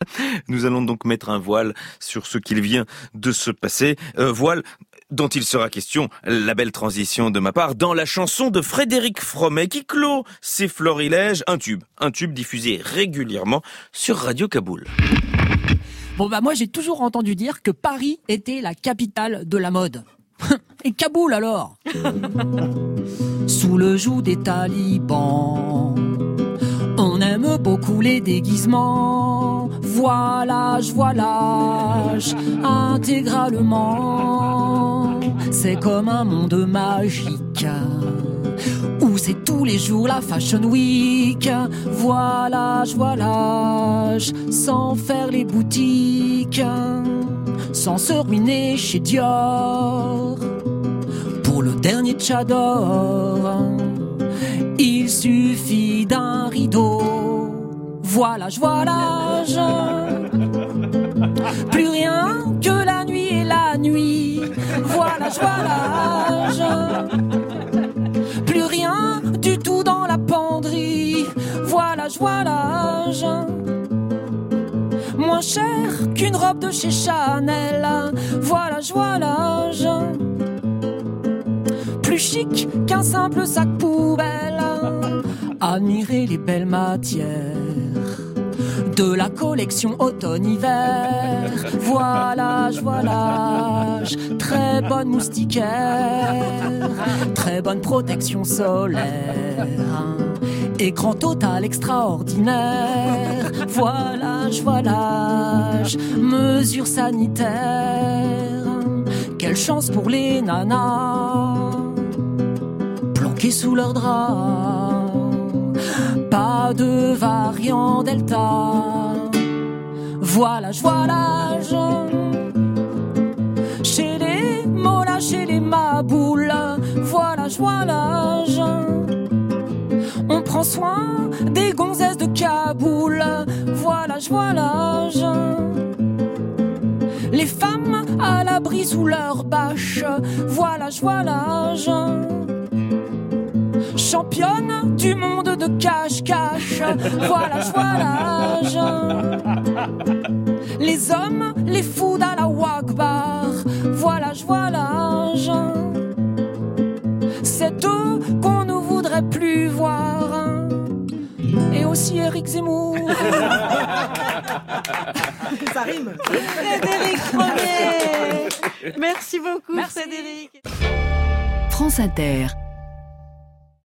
Nous allons donc mettre un voile sur ce qu'il vient de se passer. Voile dont il sera question, la belle transition de ma part, dans la chanson de Frédéric Fromet qui clôt ses florilèges, un tube diffusé régulièrement sur Radio Kaboul. Bon moi j'ai toujours entendu dire que Paris était la capitale de la mode. Et Kaboul alors? Sous le joug des talibans, on aime beaucoup les déguisements. Voilage, intégralement. C'est comme un monde magique où c'est tous les jours la Fashion Week. Voilage, sans faire les boutiques, sans se ruiner chez Dior. Pour le dernier tchador, il suffit d'un rideau. Voilage, plus rien que la nuit et la nuit. Voilage, plus rien du tout dans la penderie. Voilage, moins cher qu'une robe de chez Chanel. Voilage, plus chic qu'un simple sac poubelle. Admirez les belles matières de la collection automne-hiver. Voilage, très bonne moustiquaire, très bonne protection solaire, écran total extraordinaire. Voilage, mesures sanitaires. Quelle chance pour les nanas planquées sous leurs draps. Pas de variant Delta. Voilage, chez les mollahs, chez les maboules. Voilage, on prend soin des gonzesses de Kaboul. Voilage, les femmes à l'abri sous leur bâche. Voilage, championne du monde de cache-cache. Voilage, les hommes, les fous à la Wagbar. Voilage, c'est eux qu'on ne voudrait plus voir. Et aussi Éric Zemmour. Ça rime. Frédéric Fromet. Merci beaucoup. Frédéric. France Inter.